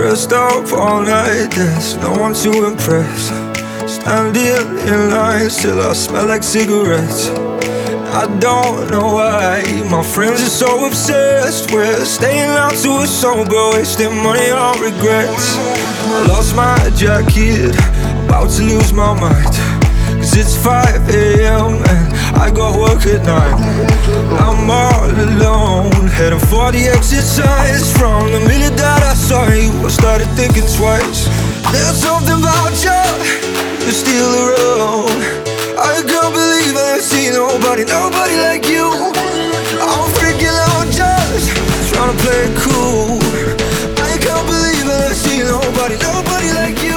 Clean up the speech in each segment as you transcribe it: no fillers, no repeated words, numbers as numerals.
Dressed up all night, there's no one to impress. Standing in line, still I smell like cigarettes. I don't know why my friends are so obsessed with staying out till we're sober, wasting money on regrets. I lost my jacket, about to lose my mind, cause it's 5 a.m. and I got work at 9. I'm all alone, heading for the exit signs. From the minute that I saw you, I started thinking twice. There's something about you, you're still around. I can't believe I've seen nobody like you. I'm freaking out just trying to play it cool. I can't believe I've seen nobody like you.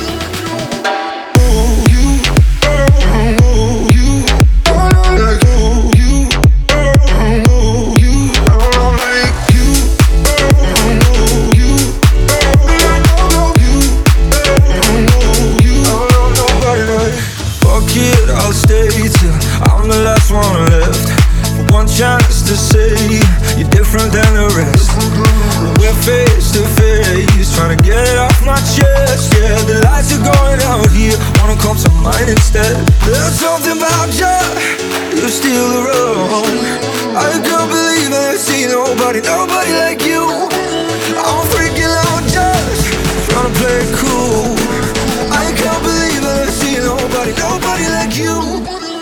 I'll stay till I'm the last one left, for one chance to say you're different than the rest. We're face to face, trying to get it off my chest. Yeah, the lights are going out here, wanna come to mine instead. There's something about you, you're still around. I can't believe I've seen nobody like you. I'm freaking out just trying to play it cool. I can't believe I've seen nobody like you.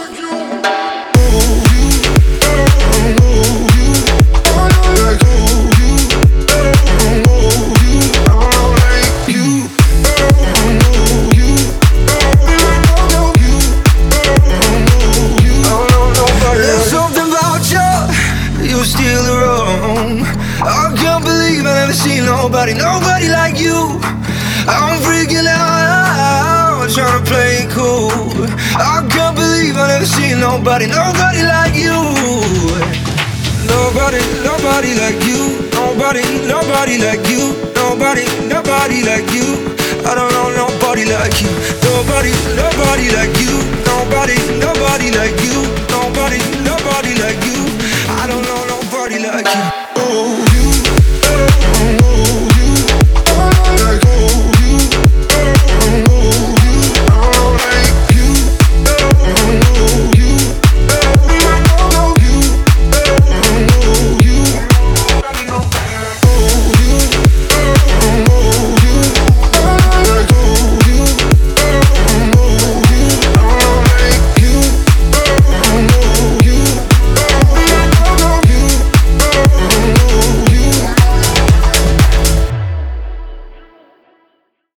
There's something about you, you're still around. I can't believe I've never seen nobody like you. I'm freaking out, trying to play it cool. I can't believe I've never seen nobody like you. Nobody like you. Nobody like you. Nobody like you. I don't know nobody like you. Nobody like you. Nobody